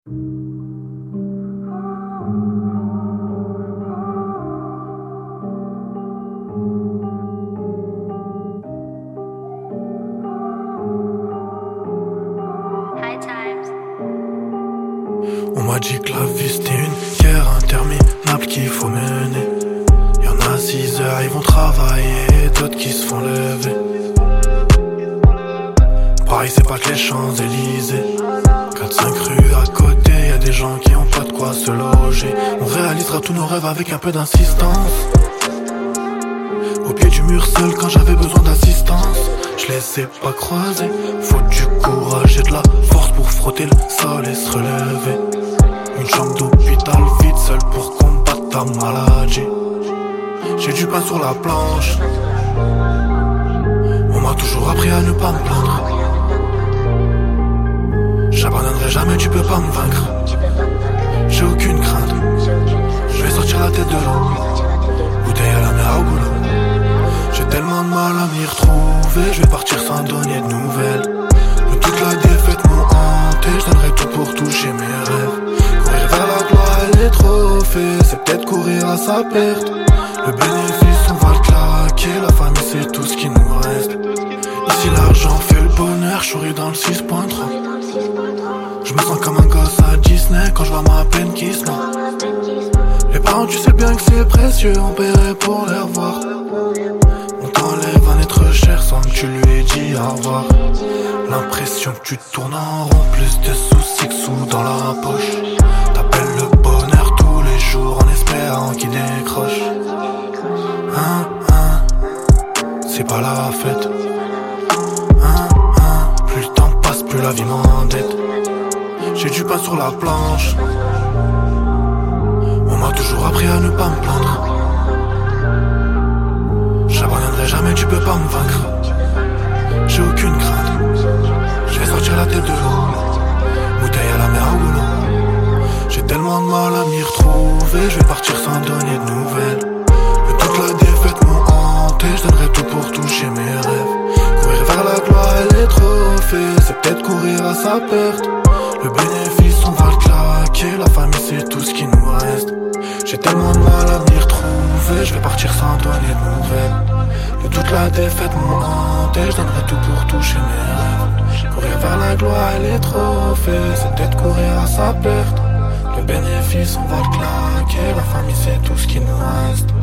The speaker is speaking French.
On m'a dit que la vie c'était une guerre interminable qu'il faut mener. Y'en a 6 heures, ils vont travailler, et d'autres qui se font lever. Paris c'est pas que les Champs-Élysées. 4-5 rues à côté, y'a des gens qui ont pas de quoi se loger. On réalisera tous nos rêves avec un peu d'insistance. Au pied du mur seul quand j'avais besoin d'assistance. Je les ai pas croisés. Faut du courage et de la force pour frotter le sol et se relever. Une chambre d'hôpital vide seule pour combattre ta maladie. J'ai du pain sur la planche. On m'a toujours appris à ne pas me plaindre. J'abandonnerai jamais, tu peux pas me vaincre. J'ai aucune crainte. Je vais sortir la tête de l'eau. Bouteille à la mer au boulot. J'ai tellement de mal à m'y retrouver. Je vais partir sans donner de nouvelles. De toute la défaite m'ont hanté. Je donnerai tout pour toucher mes rêves. Courir vers la gloire et les trophées, c'est peut-être courir à sa perte. Le bénéfice on va le claquer. La famille c'est tout ce qui nous reste. Ici l'argent fait le bonheur. J'souris dans le 6.3. Je me sens comme un gosse à Disney quand je vois ma peine qui se noie. Les parents tu sais bien que c'est précieux. On paierait pour les revoir. On t'enlève un être cher sans que tu lui aies dit au revoir. L'impression que tu tournes en rond. Plus de soucis que sous dans la poche. T'appelles le bonheur tous les jours en espérant qu'il décroche. C'est pas la fête. Plus le temps passe, plus la vie m'endette. J'ai du pain sur la planche. On m'a toujours appris à ne pas me plaindre. J'abandonnerai jamais, tu peux pas me vaincre. J'ai aucune crainte. Je vais sortir la tête de l'eau. Bouteille à la mer au boulot. J'ai tellement de mal à m'y retrouver. Je vais partir sans donner de nouvelles. De toute la défaite m'ont hanté. Je donnerai tout pour toucher mes rêves. Courir vers la gloire et les trophées, c'est peut-être courir à sa perte. Le bénéfice on va le claquer. La famille c'est tout ce qui nous reste. J'ai tellement de mal à m'y retrouver. Je vais partir sans donner de nouvelles. De toute la défaite m'ont hanté. Je donnerai tout pour toucher mes rêves. Courir vers la gloire et les trophées, c'est peut-être courir à sa perte. Le bénéfice on va le claquer. La famille c'est tout ce qui nous reste.